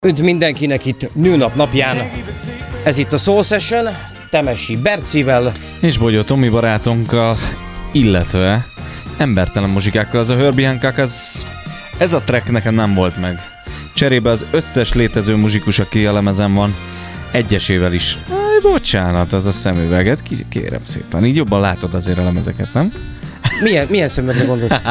Üdv mindenkinek itt nőnap napján. Ez itt a Soul Session, Temesi Bercivel és Bogyó Tomi barátunkkal, illetve embertelen muzsikákkal. Az a Herbie Hancock, ez a track nekem nem volt meg. Cserébe az összes létező muzsikus, aki a lemezen van, egyesével is. Bocsánat, az a szemüveget, kérem szépen. Így jobban látod azért a lemezeket, nem? Milyen szemüvegre gondolsz?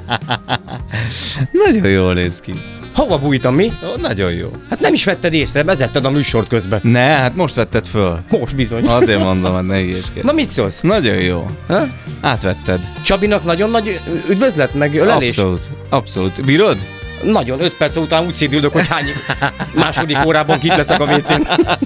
Nagyon jól néz ki. Hova bújtam, mi? Nagyon jó. Hát nem is vetted észre, vezetted a műsort közben. Ne, hát most vetted föl. Most bizony. Azért mondom, hogy ne ilyeskedj. Na mit szólsz? Nagyon jó. Ha? Átvetted. Csabinak nagyon nagy üdvözlet, meg ölelés? Abszolút. Bírod? Nagyon, 5 perc után úgy szédüldök, hogy hány második órában kint leszek a WC-n.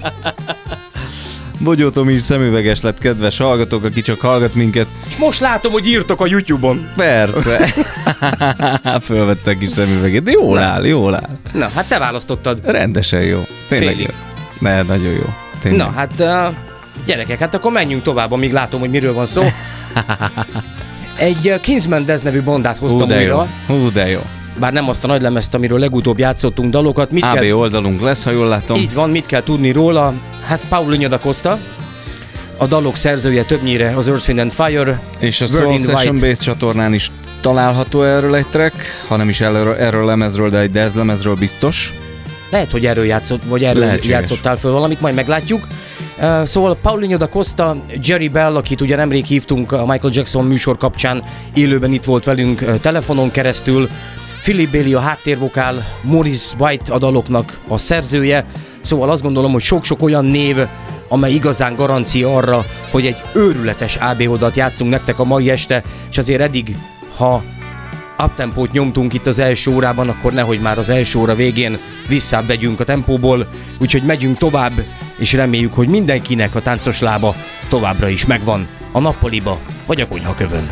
Bogyó Tomi is szemüveges lett, kedves hallgatók, aki csak hallgat minket. Most látom, hogy írtok a YouTube-on. Persze. Fölvette a kis szemüveget, de jól áll. Na, hát te választottad. Rendesen jó. Tényleg Félig. jó. Ne, nagyon jó. Tényleg. Na, hát gyerekek, hát akkor menjünk tovább, amíg látom, hogy miről van szó. Egy Kingsman Dez nevű bandát hoztam újra. Hú, de jó. Bár nem azt a nagy lemezt, amiről legutóbb játszottunk dalokat. AB oldalunk lesz, ha jól látom. Így van, mit kell tudni róla? Hát Paulinho da Costa, a dalok szerzője többnyire az Earth, Wind and Fire. És a Soul Session Base csatornán is található erről egy track, hanem is erről a lemezről, de egy Dez lemezről biztos. Lehet, hogy erről játszott, vagy erről játszottál föl valamit, majd meglátjuk. Szóval Paulinho da Costa, Jerry Bell, akit ugye nemrég hívtunk a Michael Jackson műsor kapcsán, élőben itt volt velünk telefonon keresztül, Philip Bailey a háttérvokál, Maurice White a daloknak a szerzője, szóval azt gondolom, hogy sok-sok olyan név, amely igazán garancia arra, hogy egy őrületes AB oldalt játszunk nektek a mai este, és azért eddig, ha uptempót nyomtunk itt az első órában, akkor nehogy már az első óra végén visszább vegyünk a tempóból, úgyhogy megyünk tovább, és reméljük, hogy mindenkinek a táncos lába továbbra is megvan a nappaliba vagy a konyhakövön.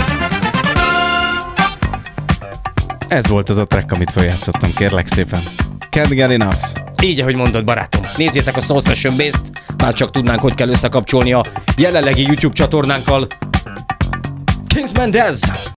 Ez volt az a track, amit feljátszottam, kérlek szépen. Can't get enough. Így, ahogy mondod, barátom. Nézzétek a Soul Session Base-t, már csak tudnánk, hogy kell összekapcsolni a jelenlegi YouTube csatornánkkal. Kingsman Dez!